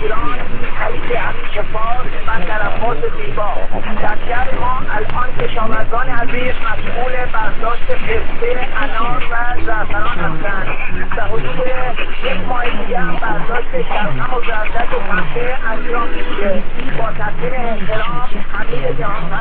ایران، خلیج همیشه فارس و تلفات زیبا. در شهر ما الان کشاورزان عزیز مسئول برداشت پسته، انار و زعفران هستند. به حدود یک ماه دیگه هم برداشت شلغم و زردک و پنبه انجام میشه. با تقدیم احترام، حمید جهان